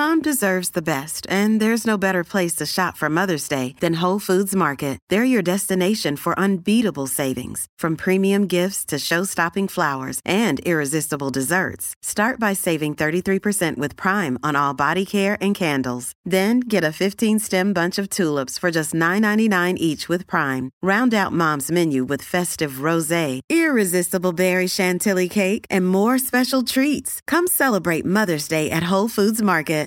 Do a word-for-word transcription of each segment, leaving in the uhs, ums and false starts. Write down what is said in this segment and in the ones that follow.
Mom deserves the best, and there's no better place to shop for Mother's Day than Whole Foods Market. They're your destination for unbeatable savings, from premium gifts to show-stopping flowers and irresistible desserts. Start by saving thirty-three percent with Prime on all body care and candles. Then get a fifteen-stem bunch of tulips for just nine ninety-nine each with Prime. Round out Mom's menu with festive rosé, irresistible berry chantilly cake, and more special treats. Come celebrate Mother's Day at Whole Foods Market.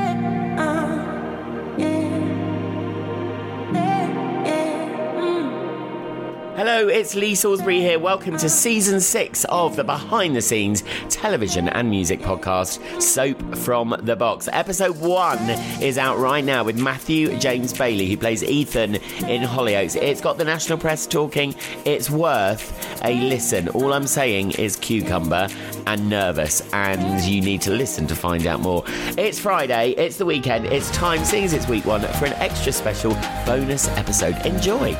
Hello, it's Lee Salisbury here. Welcome to season six of the behind the scenes television and music podcast, Soap from the Box. Episode one is out right now with Matthew James Bailey, who plays Ethan in Hollyoaks. It's got the national press talking. It's worth a listen. All I'm saying is cucumber and nervous, and you need to listen to find out more. It's Friday, it's the weekend, it's time, seeing as it's week one, for an extra special bonus episode. Enjoy.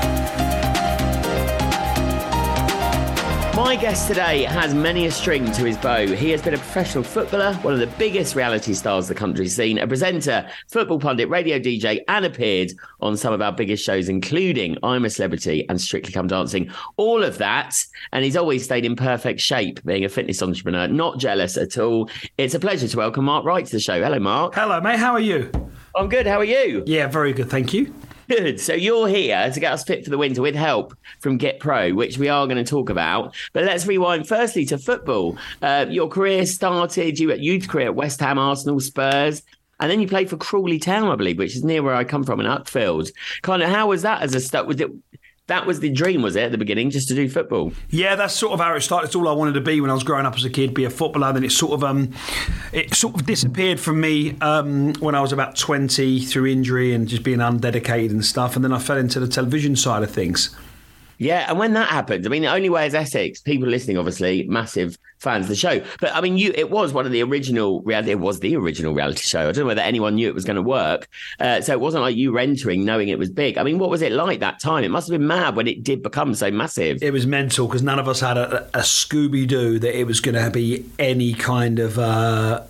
My guest today has many a string to his bow. He has been a professional footballer, one of the biggest reality stars the country's seen, a presenter, football pundit, radio D J, and appeared on some of our biggest shows, including I'm a Celebrity and Strictly Come Dancing. All of that, and he's always stayed in perfect shape, being a fitness entrepreneur, not jealous at all. It's a pleasure to welcome Mark Wright to the show. Hello, Mark. Hello, mate. How are you? I'm good. How are you? Yeah, very good. Thank you. Good. So you're here to get us fit for the winter with help from Get Pro, which we are going to talk about. But let's rewind firstly to football. Uh, your career started, you had youth career at West Ham, Arsenal, Spurs, and then you played for Crawley Town, I believe, which is near where I come from in Uckfield. Kind of, how was that as a start? Was it, that was the dream, was it, at the beginning, just to do football? Yeah, that's sort of how it started. It's all I wanted to be when I was growing up as a kid, be a footballer. Then it sort of um, it sort of disappeared from me um, when I was about twenty through injury and just being undedicated and stuff. And then I fell into the television side of things. Yeah, and when that happened, I mean, the Only Way is Essex, people listening, obviously, massive fans of the show. But, I mean, you it was one of the original, it was the original reality show. I don't know whether anyone knew it was going to work. Uh, so it wasn't like you were entering knowing it was big. I mean, what was it like that time? It must have been mad when it did become so massive. It was mental because none of us had a, a Scooby-Doo that it was going to be any kind of... Uh,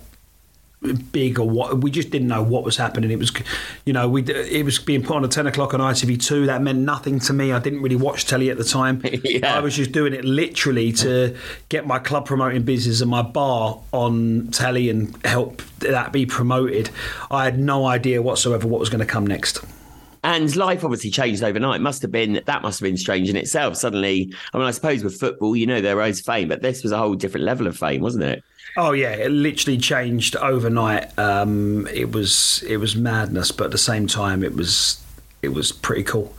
big or what, we just didn't know what was happening. It was, you know, we it was being put on at ten o'clock on I T V two. That meant nothing to me. I didn't really watch telly at the time. Yeah. I was just doing it literally to get my club promoting business and my bar on telly and help that be promoted. I had no idea whatsoever what was going to come next. And life obviously changed overnight. Must have been that must have been strange in itself. Suddenly, I mean, I suppose with football, you know, there is fame, but this was a whole different level of fame, wasn't it? Oh yeah, it literally changed overnight. Um, it was it was madness, but at the same time, it was it was pretty cool.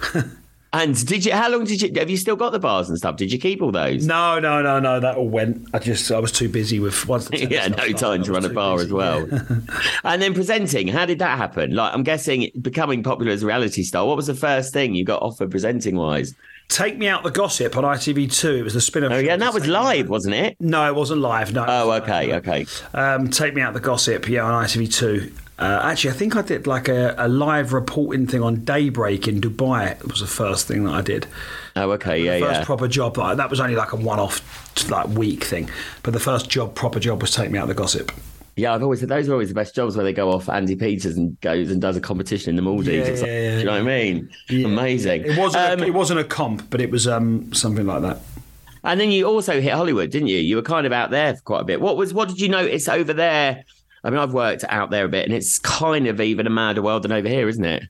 And did you? How long did you? Have you still got the bars and stuff? Did you keep all those? No, no, no, no. That all went. I just I was too busy with once. The yeah, no started, time to run a bar busy, as well. Yeah. And then presenting. How did that happen? Like, I'm guessing becoming popular as a reality star. What was the first thing you got offered presenting wise? Take Me Out the Gossip on I T V two. It was the spin-off. Oh yeah, and that was live, wasn't it? No, it wasn't live. No. Oh, okay, live, no. okay. Um, Take Me Out the Gossip. Yeah, on I T V two. Uh, actually, I think I did like a, a live reporting thing on Daybreak in Dubai. It was the first thing that I did. Oh, okay, yeah, the first yeah. proper job. That, that was only like a one-off, like week thing. But the first job, proper job, was Take Me Out the Gossip. Yeah, I've always said those are always the best jobs where they go off Andy Peters and goes and does a competition in the Maldives. Yeah, yeah, yeah, do you know what I mean? Yeah. Amazing. It wasn't. Um, a, it wasn't a comp, but it was um, something like that. And then you also hit Hollywood, didn't you? You were kind of out there for quite a bit. What was? What did you notice over there? I mean, I've worked out there a bit, and it's kind of even a madder world than over here, isn't it?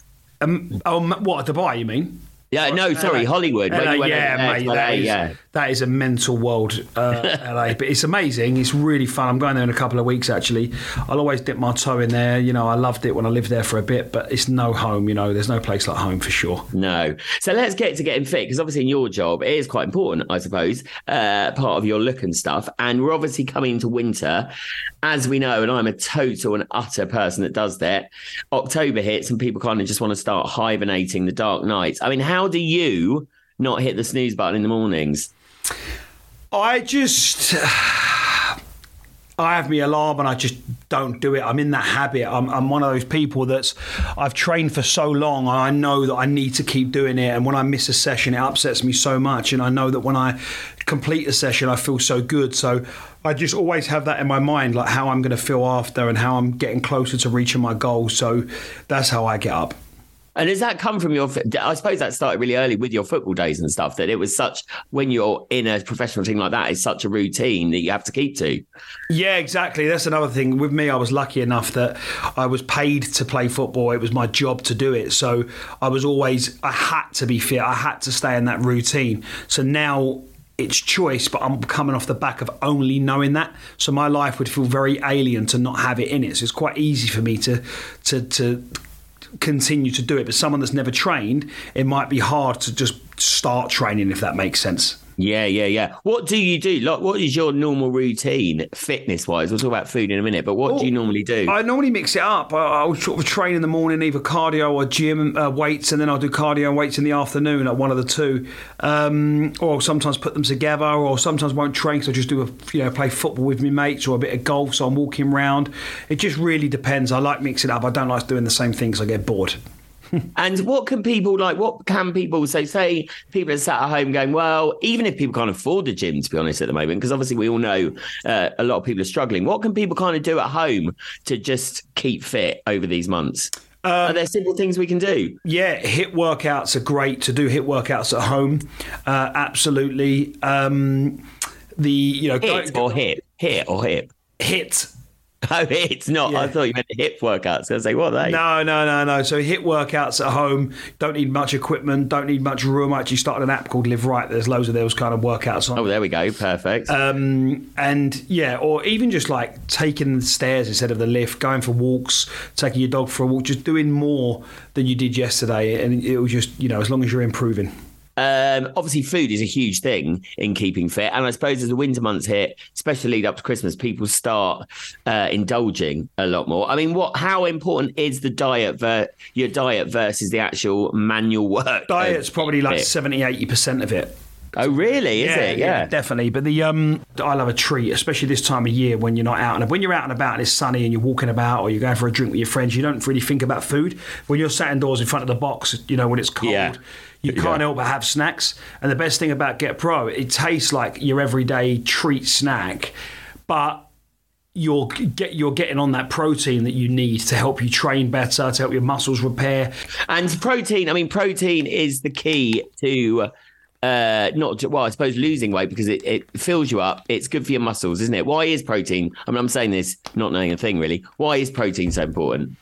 Um, oh, what, Dubai, you mean? Yeah, no, sorry, Hollywood. L A, when you went yeah, there, mate, L A, that, is, yeah. that is a mental world, uh, L A. But it's amazing. It's really fun. I'm going there in a couple of weeks, actually. I'll always dip my toe in there. You know, I loved it when I lived there for a bit, but it's no home, you know. There's no place like home for sure. No. So let's get to getting fit, because obviously in your job, it is quite important, I suppose, uh, part of your look and stuff. And we're obviously coming to winter, as we know, and I'm a total and utter person that does that. October hits and people kind of just want to start hibernating the dark nights. I mean, how do you not hit the snooze button in the mornings? I just... I have my alarm and I just don't do it. I'm in that habit. I'm, I'm one of those people that's, I've trained for so long and I know that I need to keep doing it. And when I miss a session, it upsets me so much. And I know that when I complete a session, I feel so good. So I just always have that in my mind, like how I'm going to feel after and how I'm getting closer to reaching my goals. So that's how I get up. And does that come from your, I suppose that started really early with your football days and stuff, that it was such, when you're in a professional team like that, it's such a routine that you have to keep to. Yeah, exactly. That's another thing. With me, I was lucky enough that I was paid to play football. It was my job to do it. So I was always, I had to be fit. I had to stay in that routine. So now it's choice, but I'm coming off the back of only knowing that. So my life would feel very alien to not have it in it. So it's quite easy for me to to to continue to do it. But someone that's never trained, it might be hard to just start training, if that makes sense. Yeah, yeah, yeah. What do you do? Like, what is your normal routine, fitness-wise? We'll talk about food in a minute, but what well, do you normally do? I normally mix it up. I, I'll sort of train in the morning, either cardio or gym uh, weights, and then I'll do cardio and weights in the afternoon at one of the two. Um, or I'll sometimes put them together, or sometimes won't train because I just do a, you know, play football with my mates or a bit of golf, so I'm walking around. It just really depends. I like mixing it up. I don't like doing the same thing because I get bored. And what can people like, what can people say, say people are sat at home going, well, even if people can't afford the gym, to be honest, at the moment, because obviously we all know uh, a lot of people are struggling. What can people kind of do at home to just keep fit over these months? Um, are there simple things we can do? Yeah, HIIT workouts are great to do. HIIT workouts at home. Uh, absolutely. Um, the, you know, HIIT or hip, HIIT or hip. HIIT. Oh, it's not. Yeah. I thought you meant hip workouts. I was like, what are they? No, no, no, no. So HIIT workouts at home. Don't need much equipment. Don't need much room. I actually started an app called Live Right. There's loads of those kind of workouts on. Oh, there we go. Perfect. Um, and yeah, or even just like taking the stairs instead of the lift, going for walks, taking your dog for a walk, just doing more than you did yesterday. And it will just, you know, as long as you're improving. Um, obviously, food is a huge thing in keeping fit. And I suppose as the winter months hit, especially lead up to Christmas, people start uh, indulging a lot more. I mean, what? How important is the diet, ver- your diet versus the actual manual work? Diet's probably like seventy, eighty percent of it. Oh, really? Is yeah, it? Yeah. yeah, definitely. But the um, I love a treat, especially this time of year when you're not out and when you're out and about and it's sunny and you're walking about or you're going for a drink with your friends. You don't really think about food when you're sat indoors in front of the box. You know, when it's cold. Yeah. You can't yeah. help but have snacks. And the best thing about Get Pro, it tastes like your everyday treat snack, but you're get you're getting on that protein that you need to help you train better, to help your muscles repair. And protein, I mean, protein is the key to uh, not to, well, I suppose losing weight because it, it fills you up. It's good for your muscles, isn't it? Why is protein? I mean, I'm saying this not knowing a thing really. Why is protein so important?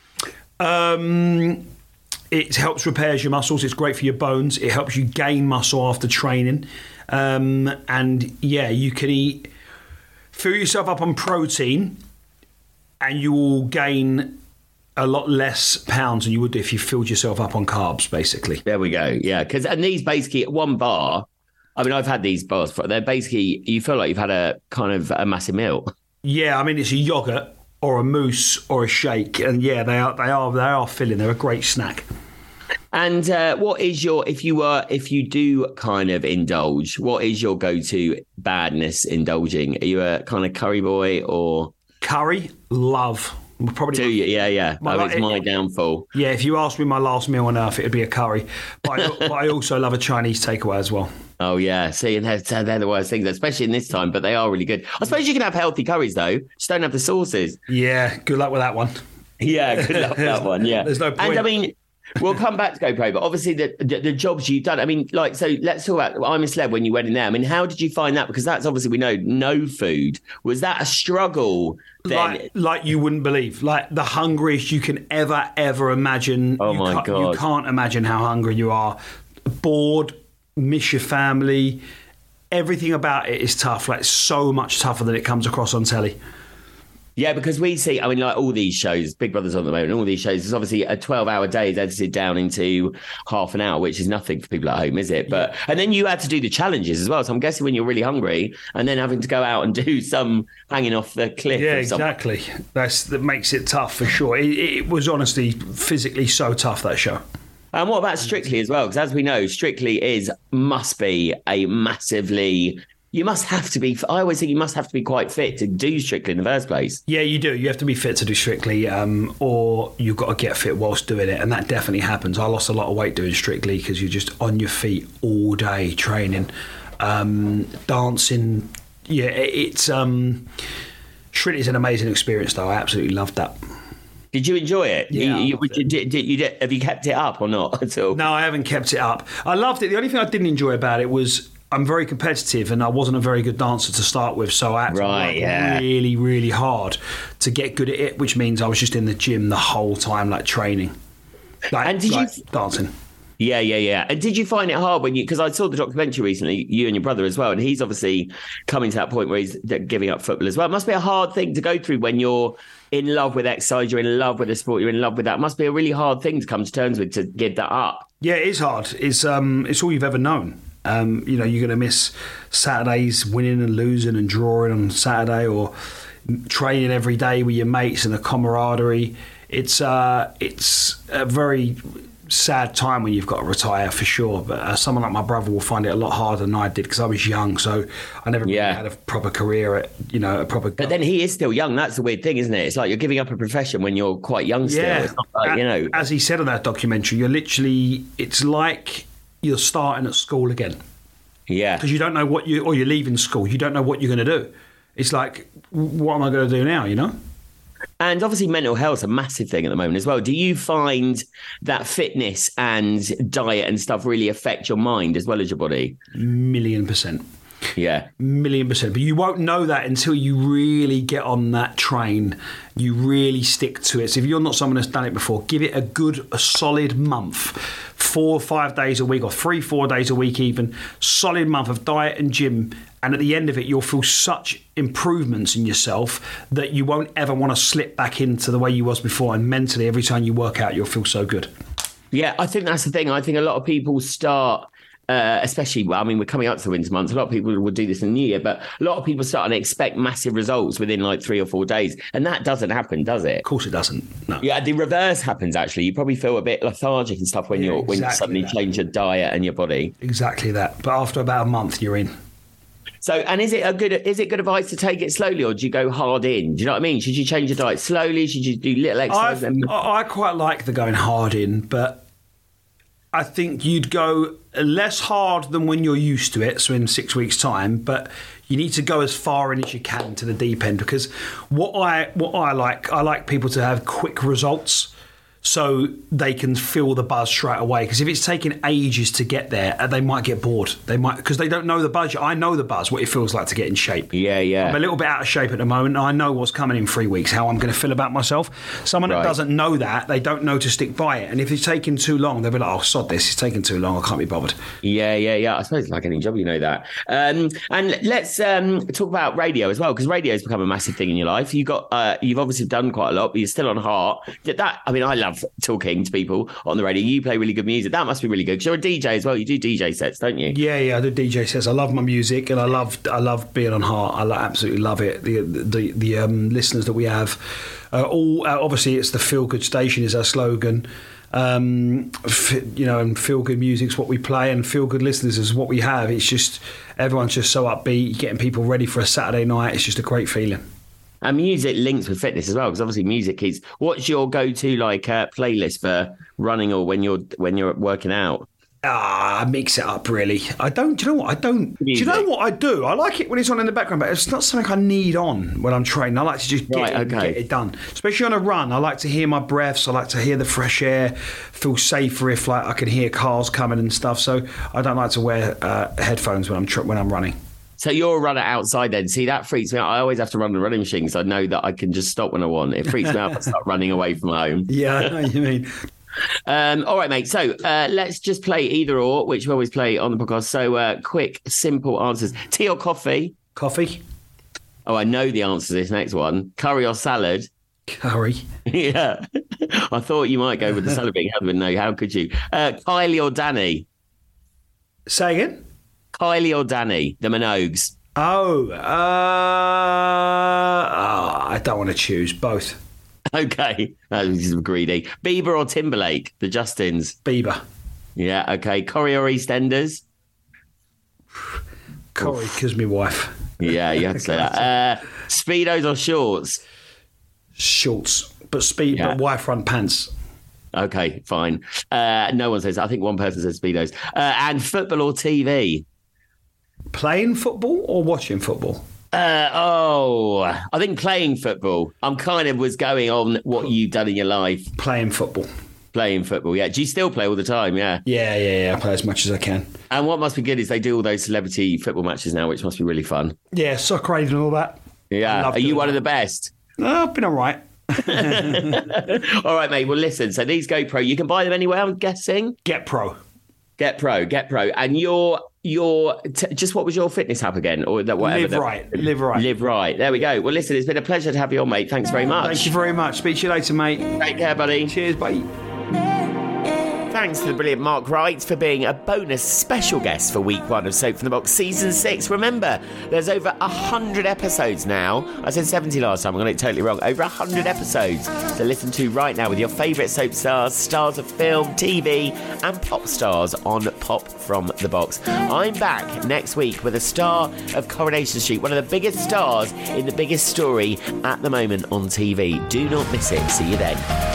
Um. It helps repair your muscles. It's great for your bones. It helps you gain muscle after training. Um, and yeah, you can eat, fill yourself up on protein and you will gain a lot less pounds than you would if you filled yourself up on carbs, basically. There we go. Yeah, because and these basically, one bar, I mean, I've had these bars, they're basically, you feel like you've had a kind of a massive meal. Yeah, I mean, it's a yogurt or a mousse or a shake. And yeah, they are, they are, they are filling. They're a great snack. And uh, what is your, if you were, if you do kind of indulge, what is your go-to badness indulging? Are you a kind of curry boy or? Curry, love. Probably do you? Yeah, yeah. My, oh, it's my downfall. Yeah, if you asked me my last meal on earth, it would be a curry. But I, but I also love a Chinese takeaway as well. Oh, yeah. See, and they're, they're the worst things, especially in this time, but they are really good. I suppose you can have healthy curries, though. Just don't have the sauces. Yeah, good luck with that one. Yeah, good luck with that one, yeah. There's no point. And I mean, we'll come back to GoPro, but obviously the, the the jobs you've done, I mean, like, so let's talk about I'm a Celeb when you went in there. I mean, how did you find that? Because that's obviously, we know, no food. Was that a struggle then? Like, like you wouldn't believe. Like the hungriest you can ever, ever imagine. Oh, you my God. You can't imagine how hungry you are. Bored, miss your family. Everything about it is tough. Like so much tougher than it comes across on telly. Yeah, because we see, I mean, like all these shows, Big Brother's on at the moment, all these shows, it's obviously a twelve-hour day is edited down into half an hour, which is nothing for people at home, is it? But and then you had to do the challenges as well. So I'm guessing when you're really hungry and then having to go out and do some hanging off the cliff. Yeah, exactly. That's that makes it tough for sure. It, it was honestly physically so tough, that show. And what about Strictly as well? Because as we know, Strictly is must be a massively You must have to be. I always think you must have to be quite fit to do Strictly in the first place. Yeah, you do. You have to be fit to do Strictly, um, or you've got to get fit whilst doing it, and that definitely happens. I lost a lot of weight doing Strictly because you're just on your feet all day training, um, dancing. Yeah, it's um, Strictly's an amazing experience, though. I absolutely loved that. Did you enjoy it? Yeah, you, you, did, did, did, you did, have you kept it up or not at all? No, I haven't kept it up. I loved it. The only thing I didn't enjoy about it was I'm very competitive and I wasn't a very good dancer to start with, so I had to right, work yeah. really, really hard to get good at it, which means I was just in the gym the whole time, like training, like, and did like you dancing. Yeah, yeah, yeah. And did you find it hard when you, because I saw the documentary recently, you and your brother as well, and he's obviously coming to that point where he's giving up football as well. It must be a hard thing to go through when you're in love with exercise, you're in love with the sport, you're in love with that. It must be a really hard thing to come to terms with, to give that up. Yeah, it is hard. It's um, it's all you've ever known. Um, you know, you're going to miss Saturdays winning and losing and drawing on Saturday, or training every day with your mates and the camaraderie. It's uh, it's a very sad time when you've got to retire, for sure. But uh, someone like my brother will find it a lot harder than I did because I was young, so I never yeah. really had a proper career at, you know, a proper. But then he is still young. That's the weird thing, isn't it? It's like you're giving up a profession when you're quite young still. Yeah, it's not like, you know, as he said on that documentary, you're literally. It's like you're starting at school again. Yeah. Because you don't know what you, or you're leaving school, you don't know what you're going to do. It's like, what am I going to do now, you know? And obviously mental health is a massive thing at the moment as well. Do you find that fitness and diet and stuff really affect your mind as well as your body? Million percent. Yeah. Million percent. But you won't know that until you really get on that train. You really stick to it. So if you're not someone that's done it before, give it a good, a solid month. Four or five days a week, or three, four days a week even. Solid month of diet and gym. And at the end of it, you'll feel such improvements in yourself that you won't ever want to slip back into the way you was before. And mentally, every time you work out, you'll feel so good. Yeah, I think that's the thing. I think a lot of people start... Uh, especially, well, I mean, we're coming up to the winter months. A lot of people would do this in the new year, but a lot of people start and expect massive results within like three or four days. And that doesn't happen, does it? Of course it doesn't. No. Yeah, the reverse happens, actually. You probably feel a bit lethargic and stuff when, Yeah, you're, when you exactly suddenly that. change your diet and your body. Exactly that. But after about a month, you're in. So, and is it a good is it good advice to take it slowly, or do you go hard in? Do you know what I mean? Should you change your diet slowly? Should you do little exercise? I've, I I quite like the going hard in, but I think you'd go less hard than when you're used to it, so in six weeks' time, but you need to go as far in as you can to the deep end, because what I what I like, I like people to have quick results so they can feel the buzz straight away. Because if it's taking ages to get there, they might get bored. They might, because they don't know the buzz. I know the buzz, what it feels like to get in shape. Yeah, yeah. I'm a little bit out of shape at the moment. I know what's coming in three weeks, how I'm going to feel about myself. Someone Right. that doesn't know that, they don't know to stick by it. And if it's taking too long, they'll be like, oh, sod this, it's taking too long, I can't be bothered. Yeah, yeah, yeah. I suppose it's like any job, you know that. Um, and let's um, talk about radio as well, because radio's become a massive thing in your life. You got, uh, you've obviously done quite a lot, but you're still on Heart. That, I mean, I love talking to people on the radio. You play really good music. That must be really good, because you're a D J as well. You do D J sets, don't you? Yeah, yeah, I do D J sets. I love my music, and I love I love being on Heart. I lo- absolutely love it. The the the um, listeners that we have, uh, all uh, obviously it's the feel good station is our slogan. Um, f- you know, and feel good music's what we play, and feel good listeners is what we have. It's just everyone's just so upbeat, getting people ready for a Saturday night. It's just a great feeling. And music links with fitness as well, because obviously music is. What's your go-to like uh, playlist for running or when you're when you're working out? Ah, I mix it up really. I don't. Do you know what I don't? Music. Do you know what I do? I like it when it's on in the background, but it's not something I need on when I'm training. I like to just get, Right, it, and okay. get it done, especially on a run. I like to hear my breaths. I like to hear the fresh air. Feel safer if like I can hear cars coming and stuff. So I don't like to wear uh, headphones when I'm tr- when I'm running. So you're a runner outside then. See, that freaks me out. I always have to run the running machine because I know that I can just stop when I want. It freaks me out if I start running away from home. Yeah, I know what you mean. Um, all right, mate. So uh, let's just play either or, which we always play on the podcast. So uh, quick, simple answers. Tea or coffee? Coffee, Oh, I know the answer to this next one. Curry or salad? curry, Yeah. I thought you might go with the salad being husband. No, how could you? Uh, Kylie or Danny? say again. Kylie or Danny? The Minogues. Oh, uh, oh, I don't want to choose both. Okay. That was greedy. Bieber or Timberlake? The Justins. Bieber, Yeah, okay. Corrie or EastEnders? Corey, because my wife. Yeah, you have to say that. Uh, Speedos or shorts? Shorts, but speed, Yeah. but wife run pants. Okay, fine. Uh, no one says. I think one person says Speedos. Uh, and football or T V? Playing football or watching football? Uh, oh, I think playing football. I'm kind of was going on what you've done in your life. Playing football. Playing football, yeah. Do you still play all the time? Yeah. Yeah, yeah, yeah. I play as much as I can. And what must be good is they do all those celebrity football matches now, which must be really fun. Yeah, Soccer Aid and all that. Yeah. Are you one of the best? No, I've been all right. All right, mate. Well, listen. So these GoPro, you can buy them anywhere, I'm guessing. Get Pro. Get Pro, Get Pro. And your your t- just what was your fitness app again, or that whatever? Live that, right. Live right. Live right. There we go. Well, listen. It's been a pleasure to have you on, mate. Thanks very much. Thank you very much. Speak to you later, mate. Take care, buddy. Cheers, bye. Thanks to the brilliant Mark Wright for being a bonus special guest for week one of Soap from the Box season six. Remember, there's over one hundred episodes now. I said seventy last time, I got it totally wrong. Over one hundred episodes to listen to right now with your favourite soap stars, stars of film, T V and pop stars on Pop from the Box. I'm back next week with a star of Coronation Street, one of the biggest stars in the biggest story at the moment on T V. Do not miss it. See you then.